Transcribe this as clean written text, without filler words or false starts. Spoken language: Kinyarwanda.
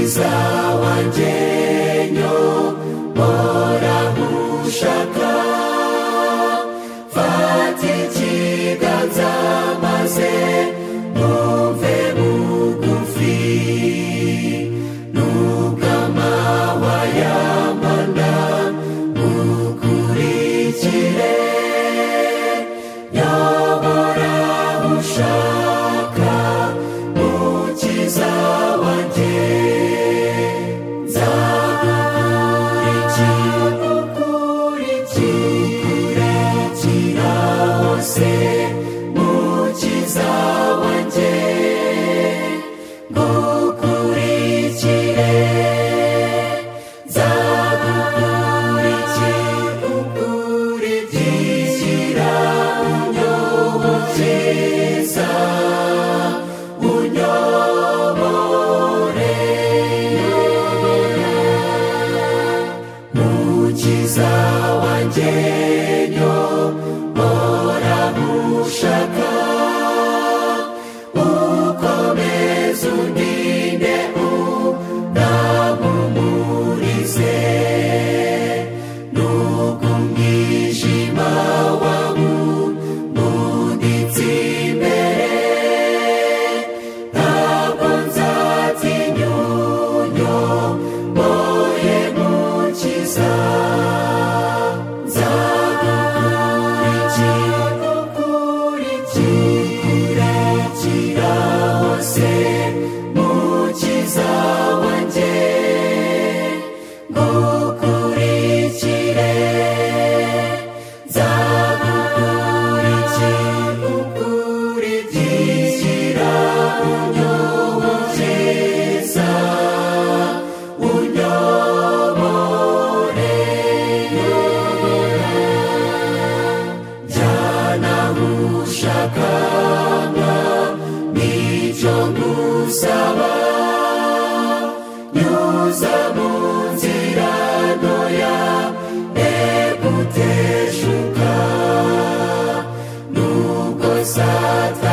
mukiza wanjye nyobora ushaka fata ikiganza maze numve bugufi n'ubw'amahwa y'amanda mukurikire nyobora ushaka mukiza wanjye nzagukurikira hose mukiza wanjye ngukurikire nzagukurikira unyobokiza unyobore mukiza wanjye nyobora ushaka ukomeze undinde unampumurize nubwo umwijima wawubuditse imbere ntabwo nzatinya unyoboye mukiza nzagukurikira hose mukiza wanjye ngukurikire nzagukurikira unyobokiza unyobore jyana aho ushaka nicyo ngusaba nyuza mu nzira ntoya neguteshuka nubwo Satani